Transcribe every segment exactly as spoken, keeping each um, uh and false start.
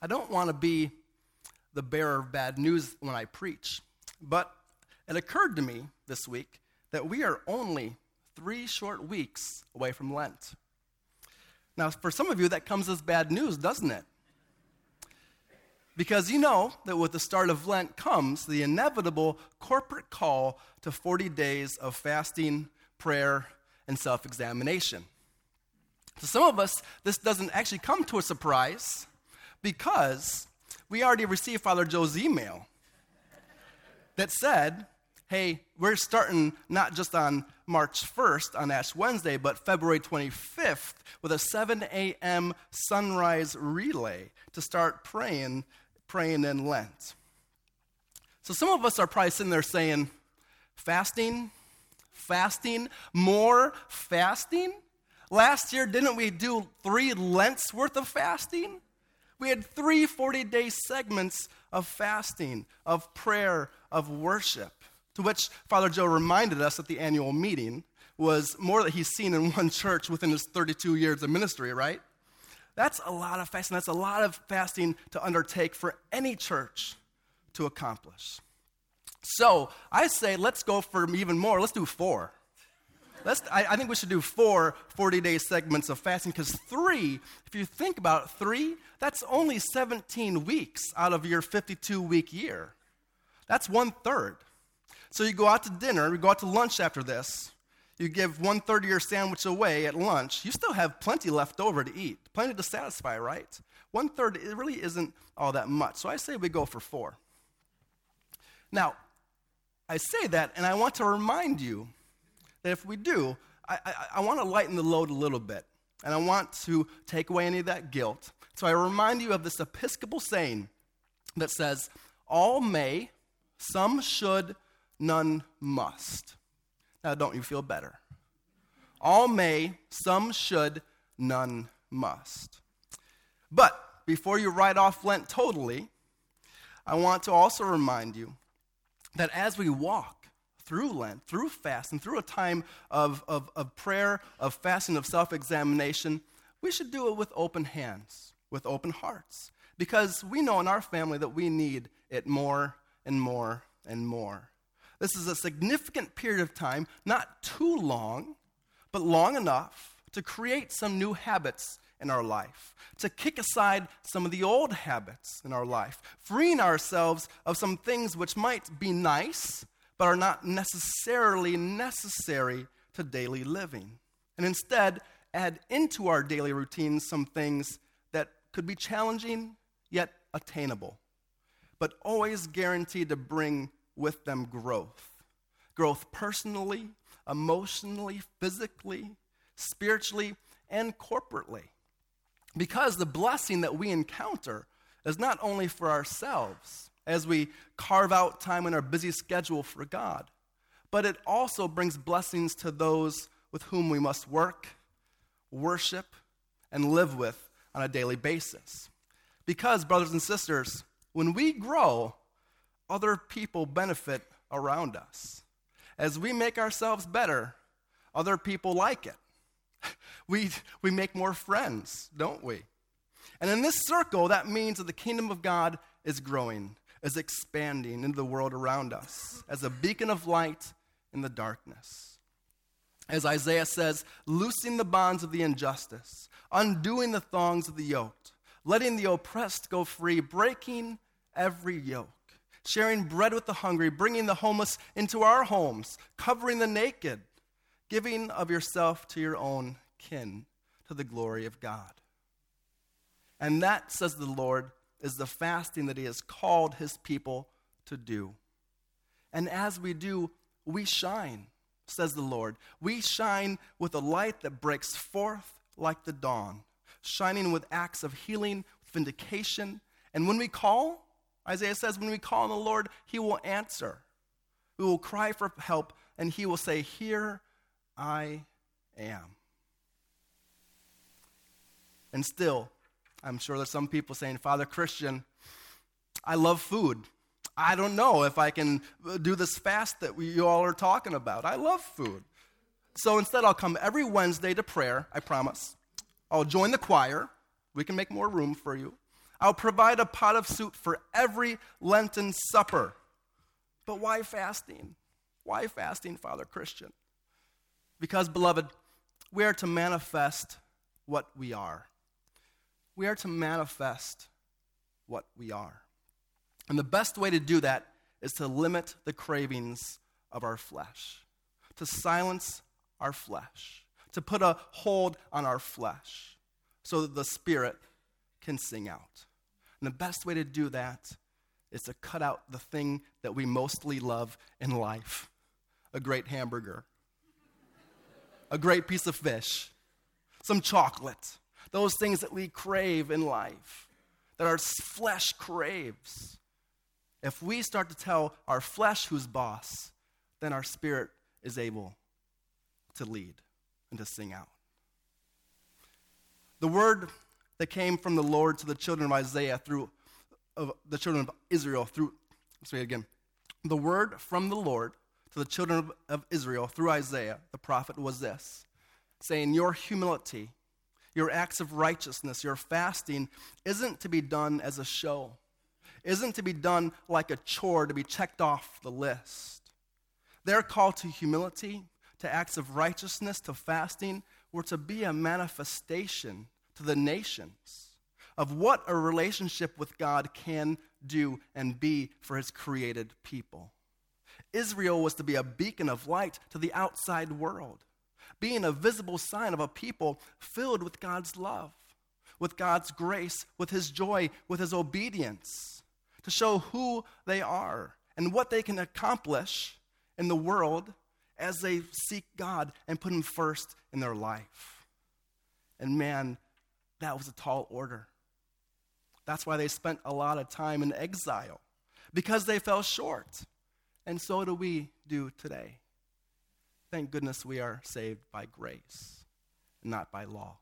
I don't want to be the bearer of bad news when I preach, but it occurred to me this week that we are only three short weeks away from Lent. Now, for some of you, that comes as bad news, doesn't it? Because you know that with the start of Lent comes the inevitable corporate call to forty days of fasting, prayer, and self-examination. To some of us, this doesn't actually come to a surprise because we already received Father Joe's email that said, hey, we're starting not just on March first on Ash Wednesday, but February twenty-fifth with a seven a.m. sunrise relay to start praying, praying in Lent. So some of us are probably sitting there saying, fasting, fasting, more fasting? Last year, didn't we do three Lents worth of fasting? We had three forty-day segments of fasting, of prayer, of worship, to which Father Joe reminded us at the annual meeting was more that he's seen in one church within his thirty-two years of ministry, right? That's a lot of fasting. That's a lot of fasting to undertake for any church to accomplish. So I say let's go for even more. Let's do four. Let's, I, I think we should do four forty-day segments of fasting because three, if you think about it, three, that's only seventeen weeks out of your fifty-two-week year. That's one-third. So you go out to dinner, you go out to lunch after this, you give one-third of your sandwich away at lunch, you still have plenty left over to eat, plenty to satisfy, right? One-third, it really isn't all that much. So I say we go for four. Now, I say that, and I want to remind you that if we do, I, I, I want to lighten the load a little bit, and I want to take away any of that guilt. So I remind you of this Episcopal saying that says, all may, some should, none must. Now, don't you feel better? All may, some should, none must. But before you write off Lent totally, I want to also remind you that as we walk through Lent, through fast, and through a time of, of, of prayer, of fasting, of self-examination, we should do it with open hands, with open hearts, because we know in our family that we need it more and more and more. This is a significant period of time, not too long, but long enough to create some new habits in our life, to kick aside some of the old habits in our life, freeing ourselves of some things which might be nice, but are not necessarily necessary to daily living. And instead, add into our daily routines some things that could be challenging, yet attainable, but always guaranteed to bring with them growth. Growth personally, emotionally, physically, spiritually, and corporately. Because the blessing that we encounter is not only for ourselves, as we carve out time in our busy schedule for God, but it also brings blessings to those with whom we must work, worship, and live with on a daily basis. Because, brothers and sisters, when we grow, other people benefit around us. As we make ourselves better, other people like it. We, we make more friends, don't we? And in this circle, that means that the kingdom of God is growing, is expanding into the world around us as a beacon of light in the darkness. As Isaiah says, loosing the bonds of the injustice, undoing the thongs of the yoked, letting the oppressed go free, breaking every yoke, sharing bread with the hungry, bringing the homeless into our homes, covering the naked, giving of yourself to your own kin, to the glory of God. And that, says the Lord, is the fasting that he has called his people to do. And as we do, we shine, says the Lord. We shine with a light that breaks forth like the dawn, shining with acts of healing, vindication. And when we call, Isaiah says, when we call on the Lord, he will answer. We will cry for help, and he will say, here I am. And still, I'm sure there's some people saying, Father Christian, I love food. I don't know if I can do this fast that we, you all are talking about. I love food. So instead, I'll come every Wednesday to prayer, I promise. I'll join the choir. We can make more room for you. I'll provide a pot of soup for every Lenten supper. But why fasting? Why fasting, Father Christian? Because, beloved, we are to manifest what we are. We are to manifest what we are. And the best way to do that is to limit the cravings of our flesh, to silence our flesh, to put a hold on our flesh so that the Spirit can sing out. And the best way to do that is to cut out the thing that we mostly love in life, a great hamburger, a great piece of fish, some chocolate, those things that we crave in life, that our flesh craves. If we start to tell our flesh who's boss, then our spirit is able to lead and to sing out. The word that came from the Lord to the children of Isaiah through of the children of Israel through, let's read it again. The word from the Lord to the children of, of Israel through Isaiah, the prophet, was this, saying, your humility, your acts of righteousness, your fasting isn't to be done as a show, isn't to be done like a chore to be checked off the list. Their call to humility, to acts of righteousness, to fasting, were to be a manifestation to the nations of what a relationship with God can do and be for his created people. Israel was to be a beacon of light to the outside world, being a visible sign of a people filled with God's love, with God's grace, with his joy, with his obedience, to show who they are and what they can accomplish in the world as they seek God and put him first in their life. And man, that was a tall order. That's why they spent a lot of time in exile, because they fell short. And so do we do today. Thank goodness we are saved by grace and not by law.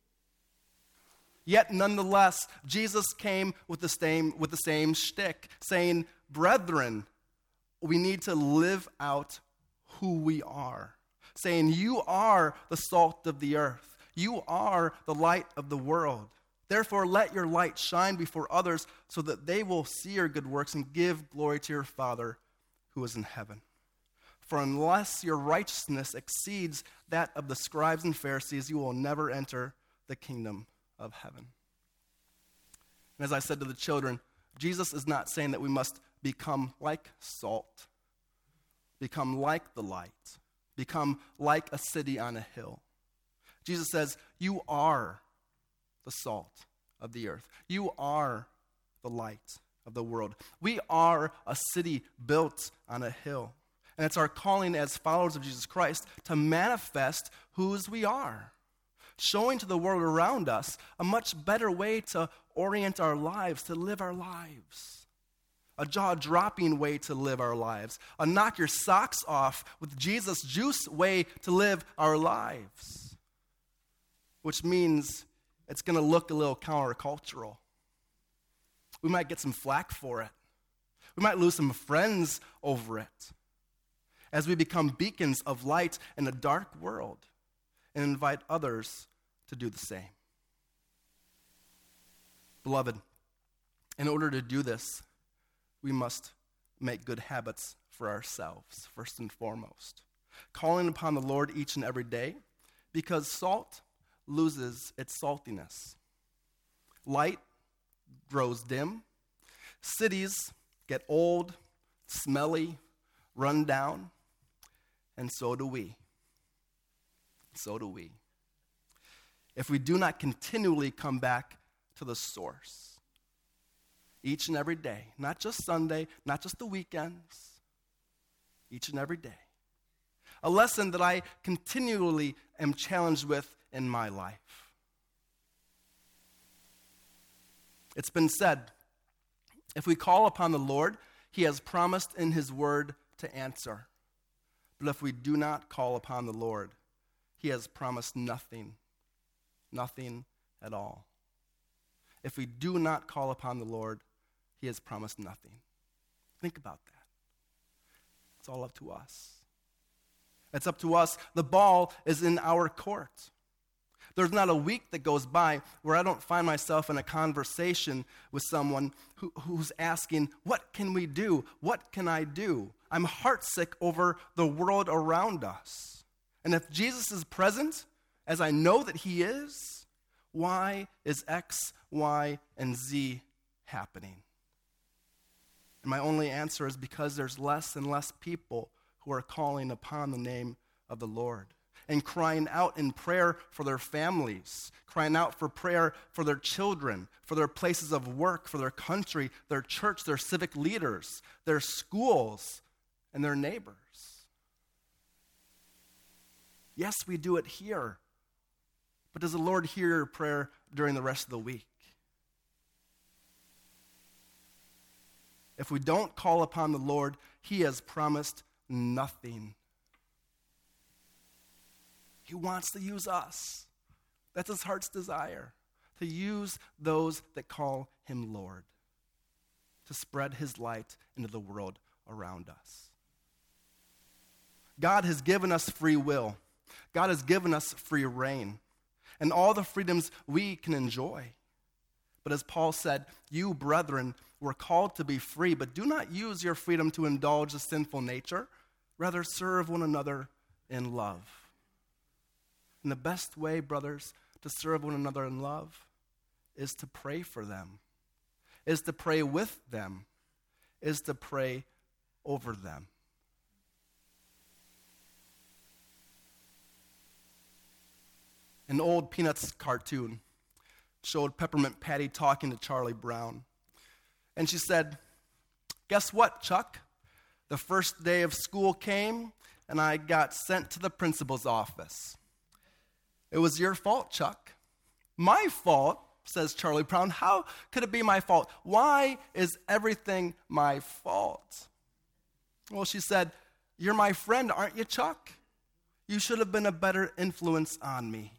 Yet nonetheless, Jesus came with the same, with the same shtick, saying, brethren, we need to live out who we are. Saying, you are the salt of the earth. You are the light of the world. Therefore, let your light shine before others so that they will see your good works and give glory to your Father who is in heaven. For unless your righteousness exceeds that of the scribes and Pharisees, you will never enter the kingdom of heaven. And as I said to the children, Jesus is not saying that we must become like salt, become like the light, become like a city on a hill. Jesus says, you are the salt of the earth. You are the light of the world. We are a city built on a hill. And it's our calling as followers of Jesus Christ to manifest whose we are, showing to the world around us a much better way to orient our lives, to live our lives. A jaw-dropping way to live our lives. A knock your socks off with Jesus juice way to live our lives. Which means it's going to look a little countercultural. We might get some flack for it. We might lose some friends over it as we become beacons of light in a dark world and invite others to do the same. Beloved, in order to do this, we must make good habits for ourselves, first and foremost. Calling upon the Lord each and every day, because salt loses its saltiness. Light grows dim. Cities get old, smelly, run down, and so do we. So do we. If we do not continually come back to the source, each and every day, not just Sunday, not just the weekends, each and every day. A lesson that I continually am challenged with in my life. It's been said, if we call upon the Lord, he has promised in his word to answer. But if we do not call upon the Lord, he has promised nothing, nothing at all. If we do not call upon the Lord, he has promised nothing. Think about that. It's all up to us. It's up to us. The ball is in our court. There's not a week that goes by where I don't find myself in a conversation with someone who, who's asking, what can we do? What can I do? I'm heartsick over the world around us. And if Jesus is present, as I know that he is, why is X, Y, and Z happening? And my only answer is because there's less and less people who are calling upon the name of the Lord and crying out in prayer for their families, crying out for prayer for their children, for their places of work, for their country, their church, their civic leaders, their schools, and their neighbors. Yes, we do it here, but does the Lord hear your prayer during the rest of the week? If we don't call upon the Lord, he has promised nothing. He wants to use us. That's his heart's desire, to use those that call him Lord, to spread his light into the world around us. God has given us free will. God has given us free reign and all the freedoms we can enjoy. But as Paul said, you, brethren, were called to be free, but do not use your freedom to indulge a sinful nature. Rather, serve one another in love. And the best way, brothers, to serve one another in love is to pray for them, is to pray with them, is to pray over them. An old Peanuts cartoon showed Peppermint Patty talking to Charlie Brown. And she said, guess what, Chuck? The first day of school came, and I got sent to the principal's office. It was your fault, Chuck. My fault, says Charlie Brown. How could it be my fault? Why is everything my fault? Well, she said, you're my friend, aren't you, Chuck? You should have been a better influence on me.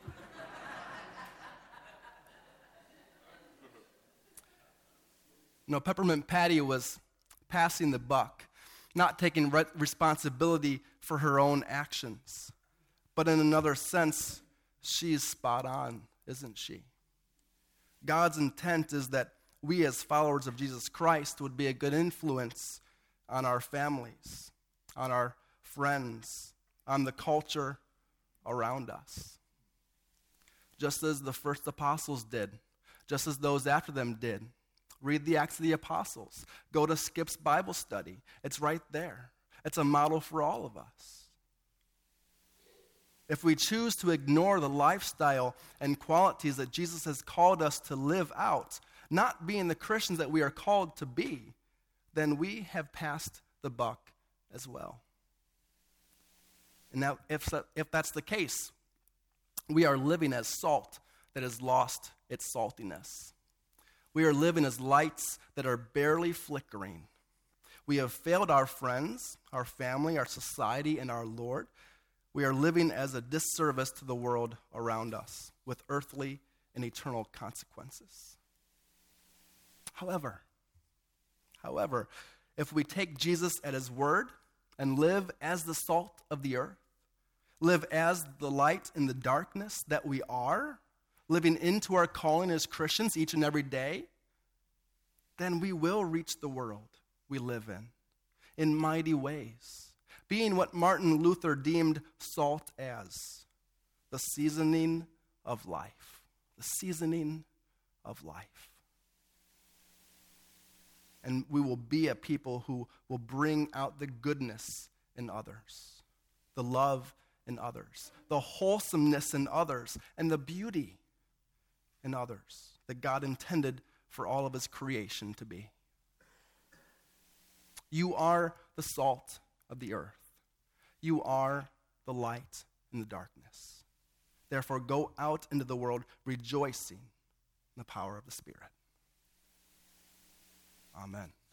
No, Peppermint Patty was passing the buck, not taking re- responsibility for her own actions. But in another sense, she's spot on, isn't she? God's intent is that we as followers of Jesus Christ would be a good influence on our families, on our friends, on the culture around us. Just as the first apostles did, just as those after them did. Read the Acts of the Apostles. Go to Skip's Bible study. It's right there. It's a model for all of us. If we choose to ignore the lifestyle and qualities that Jesus has called us to live out, not being the Christians that we are called to be, then we have passed the buck as well. And now, if, if that's the case, we are living as salt that has lost its saltiness. We are living as lights that are barely flickering. We have failed our friends, our family, our society, and our Lord. We are living as a disservice to the world around us with earthly and eternal consequences. However, however, if we take Jesus at his word and live as the salt of the earth, live as the light in the darkness that we are, living into our calling as Christians each and every day, then we will reach the world we live in in mighty ways, being what Martin Luther deemed salt as the seasoning of life, the seasoning of life. And we will be a people who will bring out the goodness in others, the love in others, the wholesomeness in others, and the beauty in others that God intended for all of his creation to be. You are the salt of the earth. You are the light in the darkness. Therefore, go out into the world rejoicing in the power of the Spirit. Amen.